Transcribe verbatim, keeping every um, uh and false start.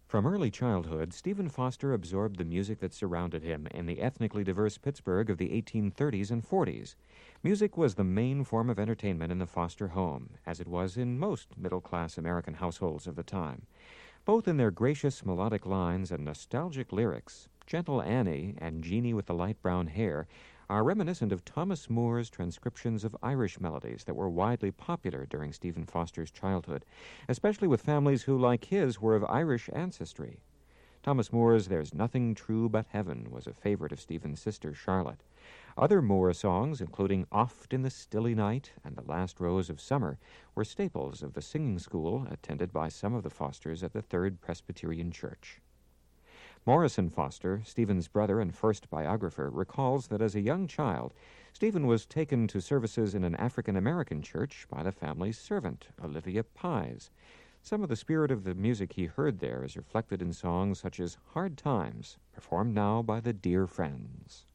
From early childhood, Stephen Foster absorbed the music that surrounded him in the ethnically diverse Pittsburgh of the eighteen thirties and forties. Music was the main form of entertainment in the Foster home, as it was in most middle-class American households of the time. Both in their gracious melodic lines and nostalgic lyrics, Gentle Annie and Jeannie with the light brown hair are reminiscent of Thomas Moore's transcriptions of Irish melodies that were widely popular during Stephen Foster's childhood, especially with families who, like his, were of Irish ancestry. Thomas Moore's There's Nothing True But Heaven was a favorite of Stephen's sister, Charlotte. Other Moore songs, including Oft in the Stilly Night and The Last Rose of Summer, were staples of the singing school attended by some of the Fosters at the Third Presbyterian Church. Morrison Foster, Stephen's brother and first biographer, recalls that as a young child, Stephen was taken to services in an African-American church by the family's servant, Olivia Pies. Some of the spirit of the music he heard there is reflected in songs such as Hard Times, performed now by the Dear Friends.